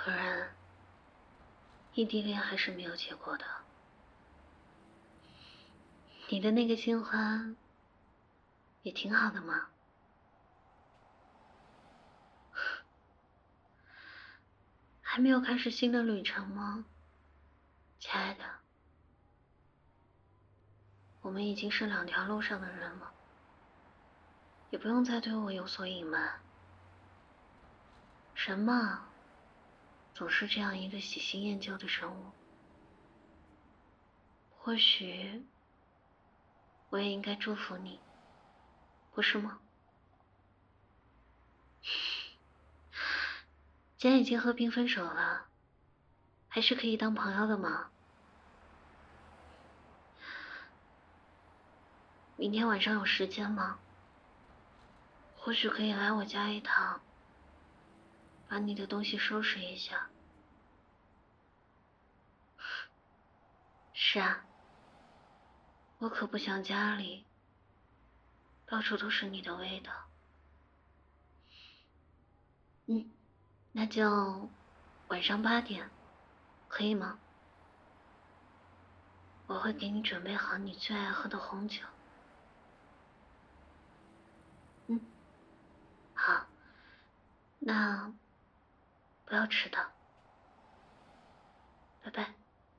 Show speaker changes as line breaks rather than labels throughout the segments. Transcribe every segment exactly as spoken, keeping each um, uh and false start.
可然，异地恋还是没有结果的。你的那个新欢也挺好的嘛。还没有开始新的旅程吗，亲爱的？我们已经是两条路上的人了，也不用再对我有所隐瞒。人嘛，总是这样一个喜新厌旧的生物。或许我也应该祝福你，不是吗？既然已经和平分手了，还是可以当朋友的嘛。明天晚上有时间吗？或许可以来我家一趟，把你的东西收拾一下。是啊，我可不想家里到处都是你的味道。嗯，那就晚上八点，可以吗？我会给你准备好你最爱喝的红酒。嗯，好，那不要迟到，拜拜。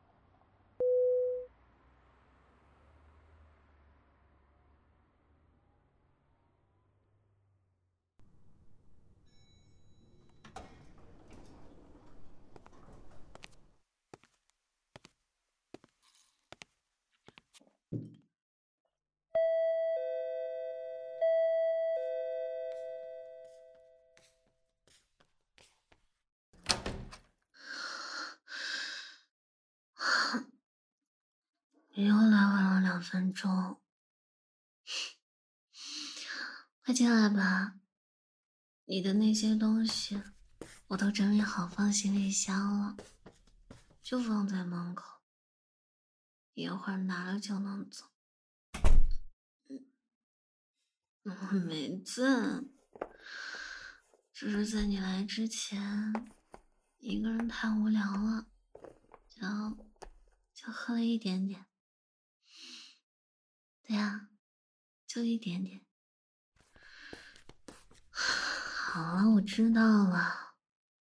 你又来晚了两分钟，快进来吧。你的那些东西我都整理好放行李箱了，就放在门口，一会儿拿了就能走。嗯，没字，只是在你来之前，一个人太无聊了，就就喝了一点点。对呀，就一点点。好了，我知道了，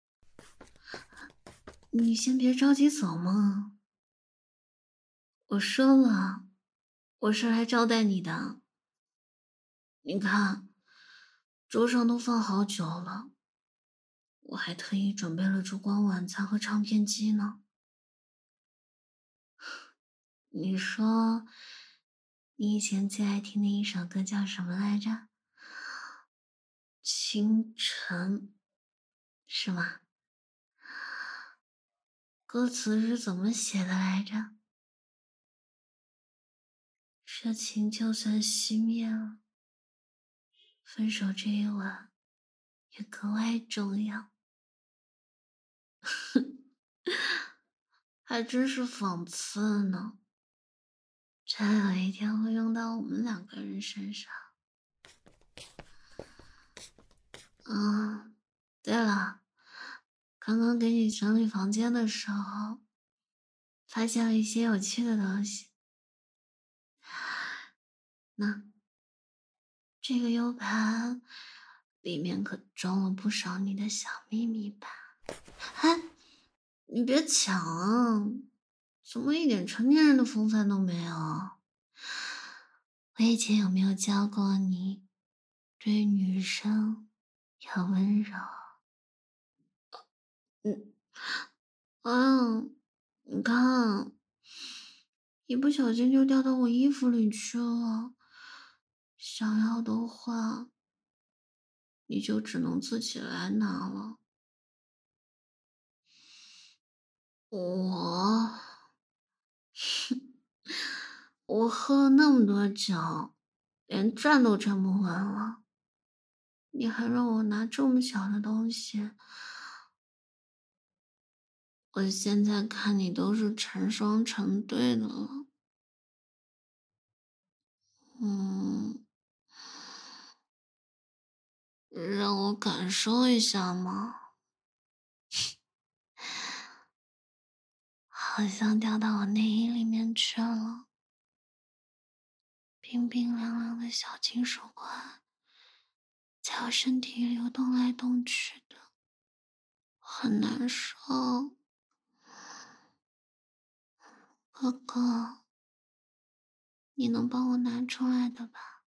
你先别着急走嘛。我说了，我是来招待你的。你看，桌上都放好酒了，我还特意准备了烛光晚餐和唱片机呢。你说，你以前最爱听的一首歌叫什么来着？清晨，是吗？歌词是怎么写的来着？热情就算熄灭了，分手这一晚也格外重要。还真是讽刺呢，真有一天会用到我们两个人身上。嗯，对了，刚刚给你整理房间的时候，发现了一些有趣的东西。那这个 U 盘里面可装了不少你的小秘密吧？哎，你别抢啊！怎么一点成年人的风范都没有？我以前有没有教过你，对女生要温柔？嗯，啊，你看，一不小心就掉到我衣服里去了。想要的话，你就只能自己来拿了。我，我喝了那么多酒，连站都站不稳了，你还让我拿这么小的东西，我现在看你都是成双成对的了。嗯，让我感受一下嘛。 好像掉到我内衣里面去了。冰冰凉凉的小金属块在我身体里流动来动去的，很难受。哥哥，你能帮我拿出来的吧？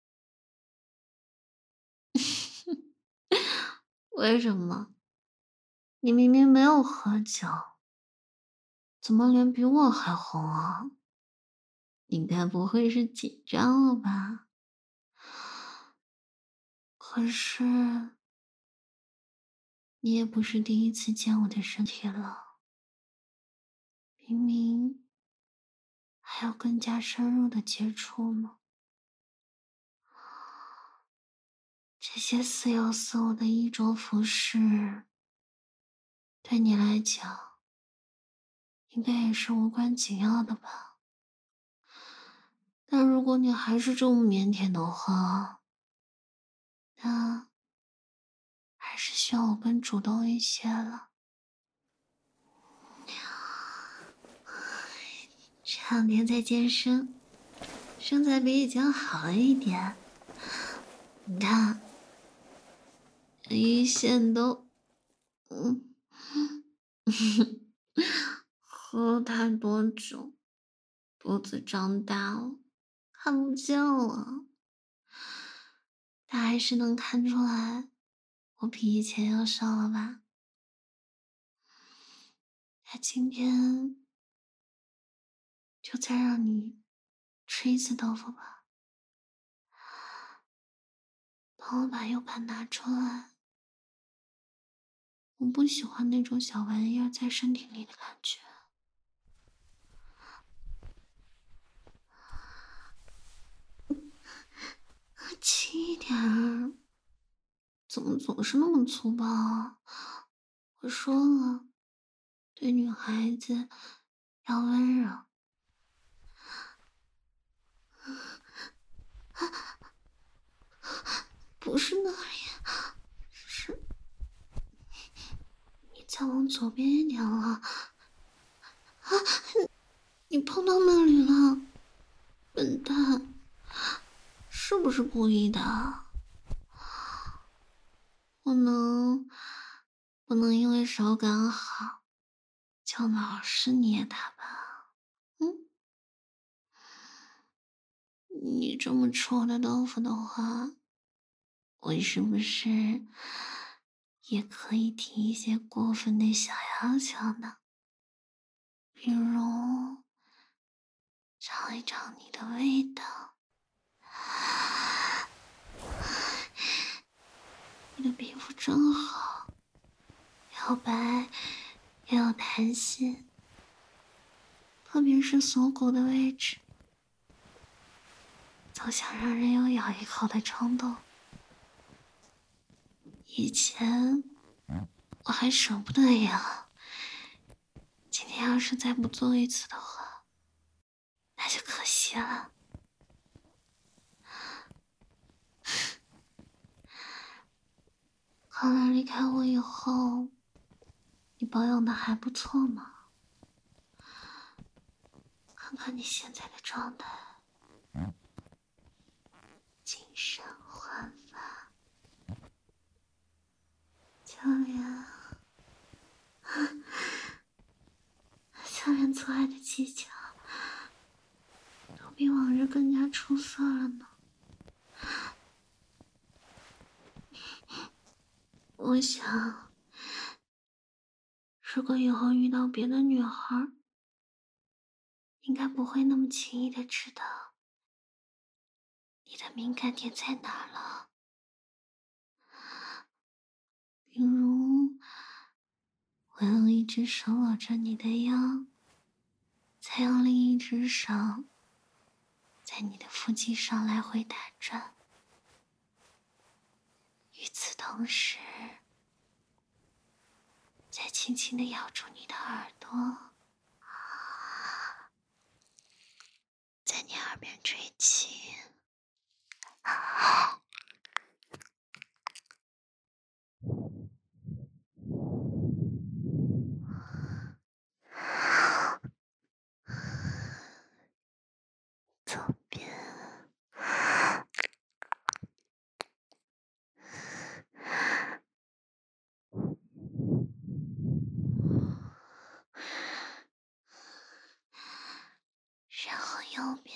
为什么？你明明没有喝酒，怎么脸比我还红啊？你该不会是紧张了吧？可是，你也不是第一次见我的身体了，明明还有更加深入的接触呢。这些似有似无的衣着服饰，对你来讲，应该也是无关紧要的吧？但如果你还是这么腼腆的话，那还是需要我更主动一些了。这两天在健身，身材比以前好了一点。你看，一线都，嗯，喝了太多酒，肚子长大了，看不见了。但还是能看出来，我比以前要瘦了吧？那今天就再让你吃一次豆腐吧。帮我把 U 盘拿出来，我不喜欢那种小玩意儿在身体里的感觉。轻一点儿，怎么总是那么粗暴啊？我说了，对女孩子要温柔。不是那里，是你再往左边一点了。啊！你碰到那里了，笨蛋，是不是故意的？不能，不能因为手感好就老是捏它吧？嗯，你这么吃我的豆腐的话，我是不是也可以提一些过分的小要求呢？比如尝一尝你的味道，你的皮肤真好，又白又有弹性，特别是锁骨的位置，总想让人有咬一口的冲动。以前我还舍不得咬，今天要是再不做一次的话，那就可惜了。看来离开我以后，你保养的还不错嘛。看看你现在的状态，精神焕发，就连就连做爱的技巧都比往日更加出色了呢。我想，如果以后遇到别的女孩，应该不会那么轻易的知道你的敏感点在哪儿了。比如，我用一只手搂着你的腰，再用另一只手在你的腹肌上来回打转。与此同时，再轻轻地咬住你的耳朵，在你耳边吹气。 右边。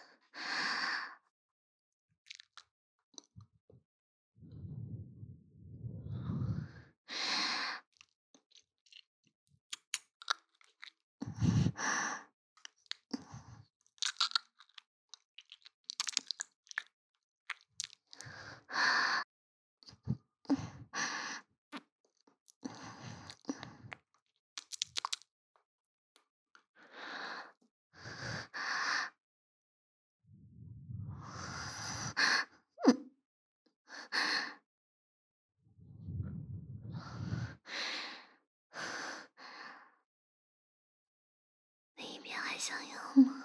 那一边还想要吗？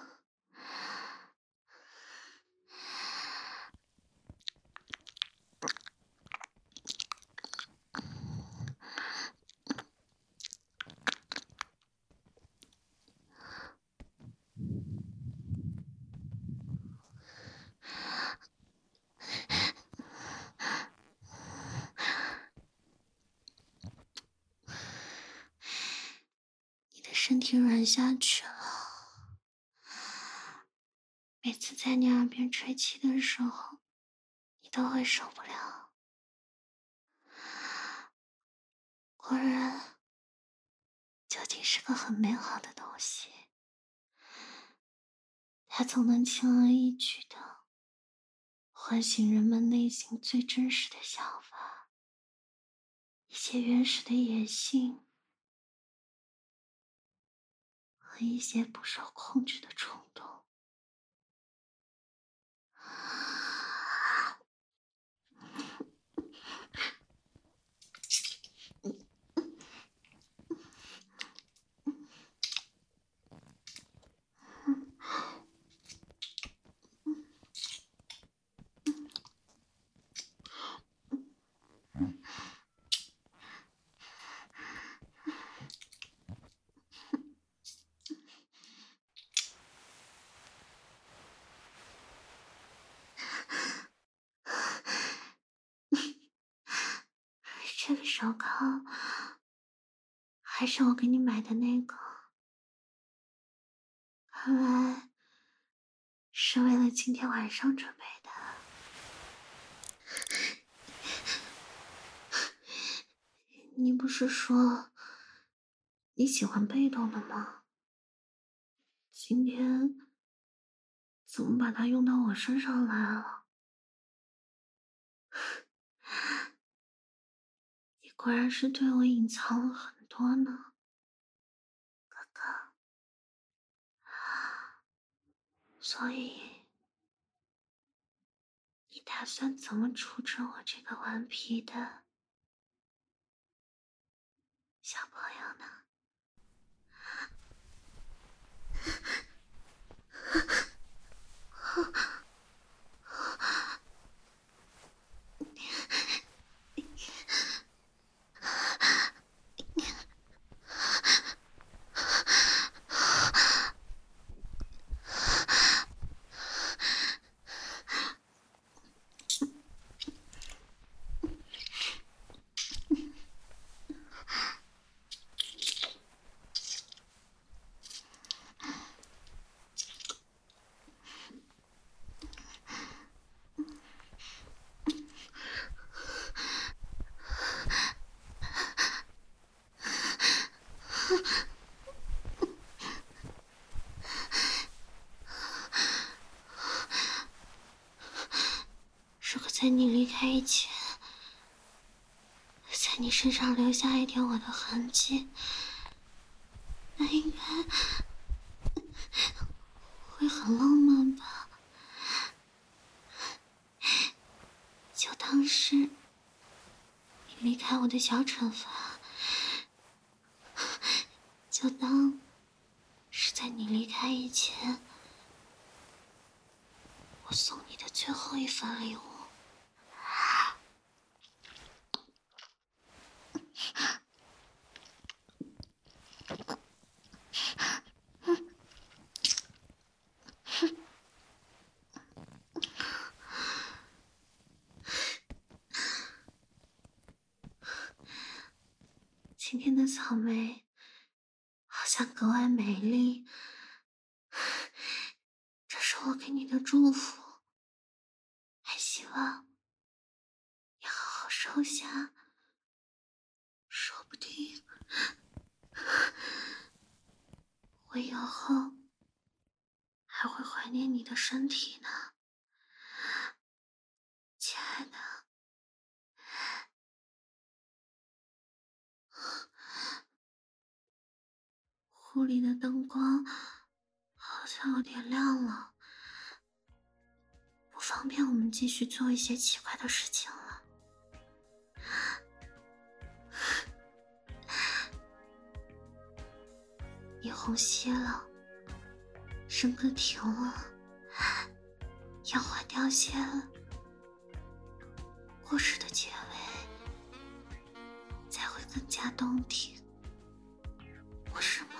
你的身体软下去了。每次在你耳边吹气的时候，你都会受不了。果然，究竟是个很美好的东西。它总能轻而易举的唤醒人们内心最真实的想法，一些原始的野性和一些不受控制的冲动。这个手铐还是我给你买的那个，看来是为了今天晚上准备的。你不是说你喜欢被动的吗？今天怎么把它用到我身上来了？你果然是对我隐藏了很多呢，哥哥。所以，你打算怎么处置我这个顽皮的小朋友呢？如果在你离开以前，在你身上留下一点我的痕迹，那应该会很浪漫吧？就当是你离开我的小惩罚，就当是在你离开以前，我送你的最后一份礼物。今天的草莓好像格外美丽， 我给你的祝福，还希望你好好收下，说不定我以后还会怀念你的身体呢，亲爱的。屋里的灯光好像有点亮了，不方便我们继续做一些奇怪的事情了。你呼吸了，声歌停了，烟花凋谢了，故事的结尾才会更加动听，不是吗？